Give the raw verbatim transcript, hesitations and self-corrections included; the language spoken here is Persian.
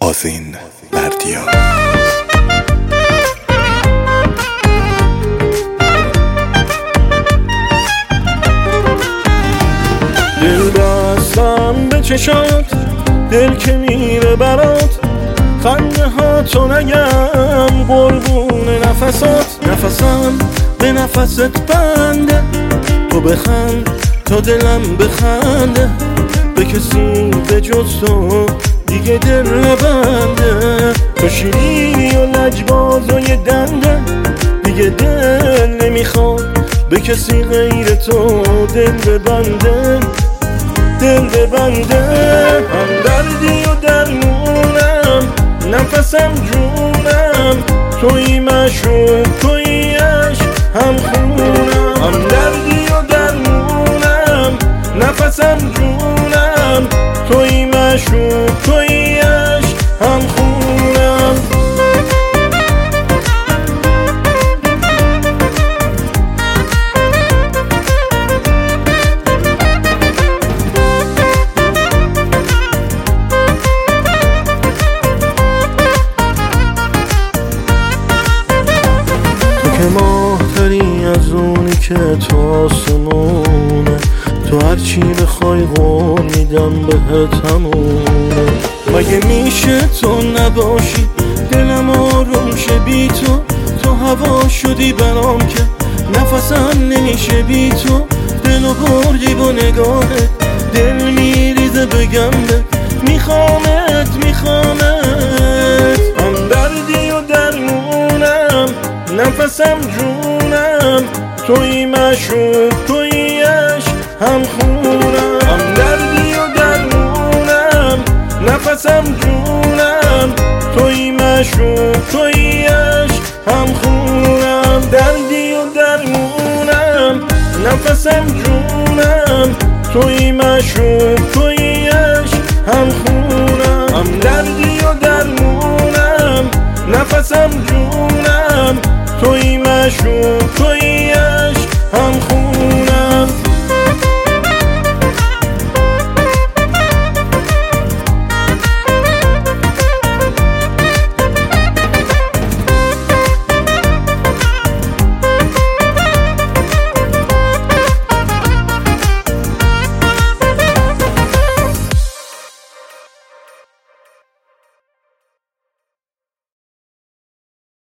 آذین بردیا. دل بستم به چشات، دل که میره برات، خنده ها تو نگم قربون نفسات. نفسم به نفست بنده، تو بخند تا دلم بخنده، به کسی به جز تو دیگه دل نبنده. تو شیرینی و لجباز و یه دنده، دیگه دل نمیخواد به کسی غیر تو دل ببنده، دل ببنده. هم دردی و درمونم، نفسم جونم، توی مشروب توی عشق هم خونم. هم دردی و درمونم، نفسم جونم، توی مشروب توی عشق هم خونم. که ماهتری از اونی که تو آسمونه، تو هرچی بخوای قول میدم بهت همونه. مگه میشه تو نباشی دلم آروم شه بی تو، تو هوا شدی برام که نفسم نمیشه بی تو. دلو بردی با نگاهت، دل میریزه بگم به میخوامت میخوامت. هم دردی و درمونم، نفسم جونم، توی مشروب توی عشق هم خونم. هم دردی و درمونم، نفسم جونم، توی مشروب توی عشق هم خونم. دردی و درمونم، نفسم جونم، توی مشروب توی عشق هم خونم. هم دردی و درمونم، نفسم جونم، توی مشروب توی